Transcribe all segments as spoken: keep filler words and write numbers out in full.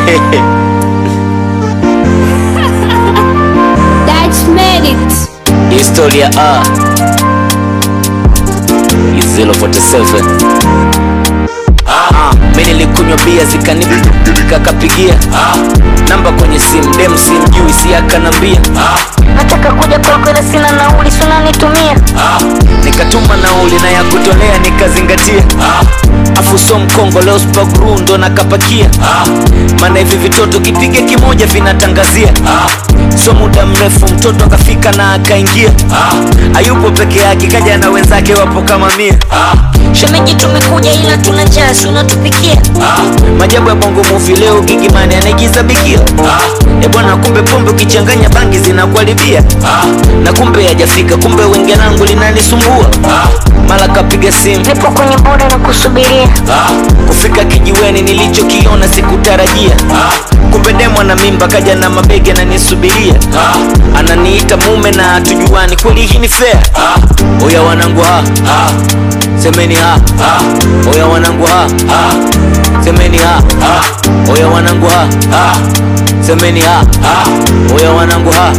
That's made it. Historia A zero forty seven. Ah, mimi nilikunywa bia zikanipika kapigia namba kwenye simu, dem simjui si akanambia nataka kuja kwako ila sina nauli, si unanitumia? Nikatuma nauli na ya kutolea nikazingatia. Afu so mkongo leo spagru ndo nakapakia. Maana hivi vitoto kipige kimoja vinatangazia. So muda mrefu mtoto akafika na akaingia. Hayupo peke yake, kaja na wenzake wapo kama mia. Shemeji tumekuja ila tuna njaa, si unatupikia? Majabu ya bongo movie leo Gigimani anaigiza bikila. E bwana, kumbe pombe ukichanganya bangi zinakuharibia. Na kumbe hajafika, kumbe wenge langu linanisumbua. Mala kapiga simu, nipo kwenye boda na kusubiria. Kufika kijiweni nilichokiona sikutarajia. Kumbe demo na mimba kaja na mabege na nisubiria. Ananiita mume na hatujuani, kweli hii ni fair? Oya wanangu ha, semeni ha. Oya wanangu ha, semeni ha. Oya wanangu ha, semeni ha. Oya wanangu ha,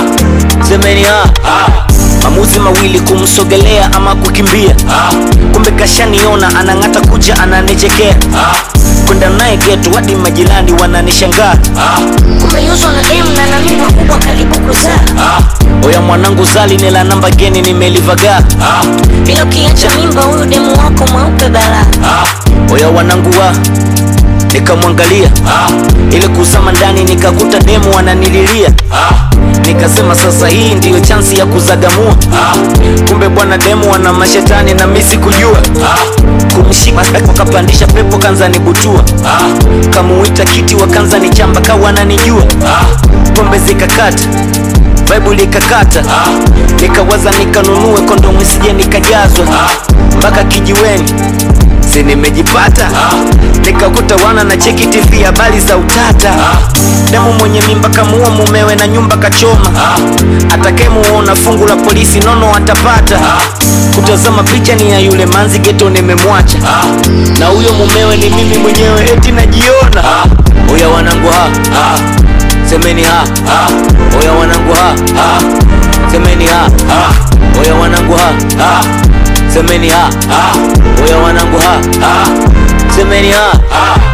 semeni ha. Maamuzi mawili, kumsogelea ama kukimbia. Kumbe kashaniona anangata kuja ananichekea. Kwenda naye getu hadi majirani wananishangaa. Kumbe yuzo na dem na na mimi kubwa karibu kuzaa. Oya mwanangu zali nila namba geni nimelivaga. Bila kiacha mimba huyu demu wako mweupe bala. Oya wanangu wa nikamwangalia. Ile kuzama ndani nikakuta demu wananililia. Nikasema sasa hii ndiyo chansi ya kuzagamua. Kumbe bwana demu wana mashetani na mimi sikujua. Kumshika wakapandisha pepo kanza nibutua. Kamuita kiti wakanza ni chamba kawa wananijua. Pombe zikakata, Bible ikakata. Nikawaza nikanunue kondomu sije nikajazwa. Mpaka kijiweni si nimejipata. Nikakuta wana na cheki T V habari za utata. Demu mwenye mimba kamuua mumewe na nyumba kachoma. Atakayemuona fungu la polisi nono atapata. Kutazama picha ni ya yule manzi geto nimemwacha. Na huyo mumewe ni mimi mwenyewe eti najiona. Oya wanangu ha, semeni ha. Oya wanangu ha, semeni ha. Oya wanangu ha, semeni ha. Oya wanangu ha, semeni ha.